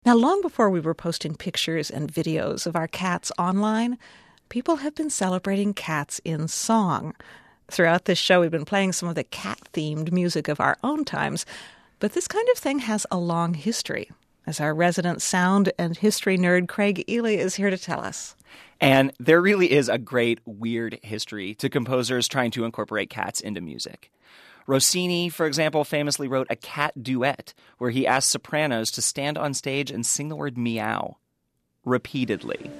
Now, long before we were posting pictures and videos of our cats online, people have been celebrating cats in song. Throughout this show, we've been playing some of the cat-themed music of our own times, but this kind of thing has a long history, as our resident sound and history nerd Craig Ely is here to tell us. And there really is a great, weird history to composers trying to incorporate cats into music. Rossini, for example, famously wrote a cat duet where he asked sopranos to stand on stage and sing the word meow repeatedly.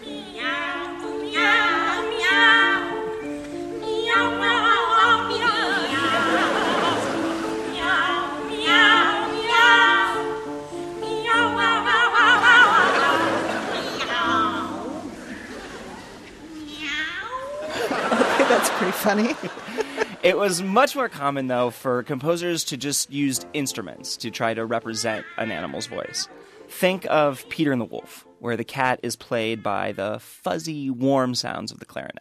That's pretty funny. It was much more common, though, for composers to just use instruments to try to represent an animal's voice. Think of Peter and the Wolf, where the cat is played by the fuzzy, warm sounds of the clarinet.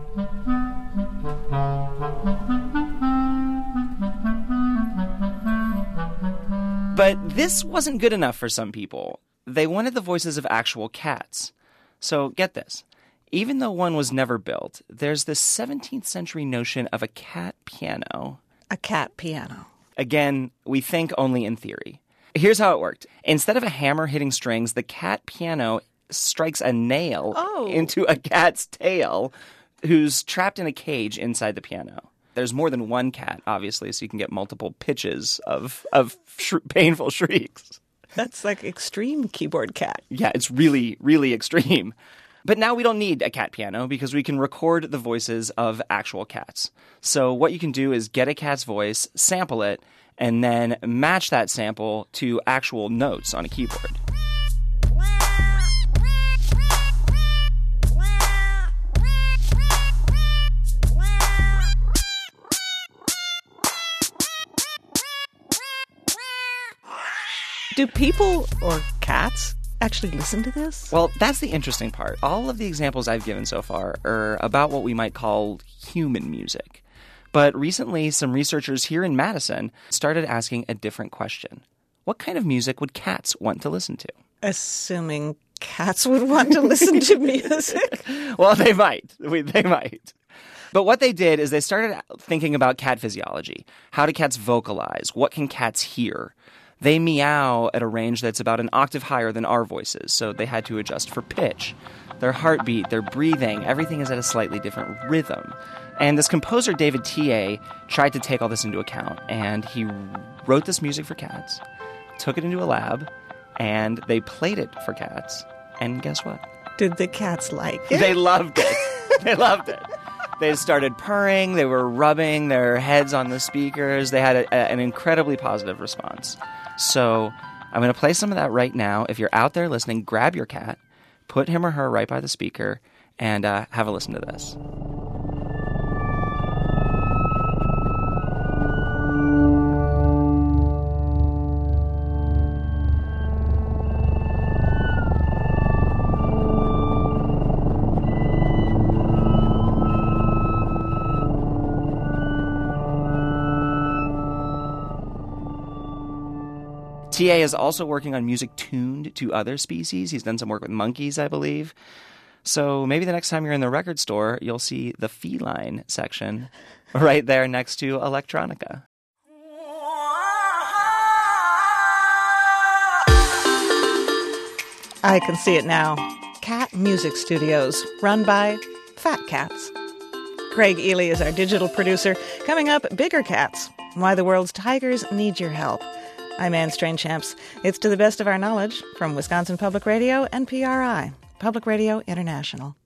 But this wasn't good enough for some people. They wanted the voices of actual cats. So get this. Even though one was never built, there's this 17th century notion of a cat piano. A cat piano. Again, we think only in theory. Here's how it worked. Instead of a hammer hitting strings, the cat piano strikes a nail into a cat's tail who's trapped in a cage inside the piano. There's more than one cat, obviously, so you can get multiple pitches of painful shrieks. That's like extreme keyboard cat. Yeah, it's really, really extreme. But now we don't need a cat piano because we can record the voices of actual cats. So what you can do is get a cat's voice, sample it, and then match that sample to actual notes on a keyboard. Do people or cats actually listen to this? Well, that's the interesting part. All of the examples I've given so far are about what we might call human music. But recently, some researchers here in Madison started asking a different question. What kind of music would cats want to listen to? Assuming cats would want to listen to music? Well, they might. They might. But what they did is they started thinking about cat physiology. How do cats vocalize? What can cats hear? They meow at a range that's about an octave higher than our voices, so they had to adjust for pitch. Their heartbeat, their breathing, everything is at a slightly different rhythm. And this composer, David T.A., tried to take all this into account, and he wrote this music for cats, took it into a lab, and they played it for cats. And guess what? Did the cats like it? They loved it. They loved it. They started purring. They were rubbing their heads on the speakers. They had an incredibly positive response. So I'm going to play some of that right now. If you're out there listening, grab your cat, put him or her right by the speaker, and have a listen to this. T.A. is also working on music tuned to other species. He's done some work with monkeys, I believe. So maybe the next time you're in the record store, you'll see the feline section right there next to electronica. I can see it now. Cat Music Studios, run by fat cats. Craig Ely is our digital producer. Coming up, Bigger Cats, Why the World's Tigers Need Your Help. I'm Anne Strange-Champs. It's to the best of our knowledge from Wisconsin Public Radio and PRI, Public Radio International.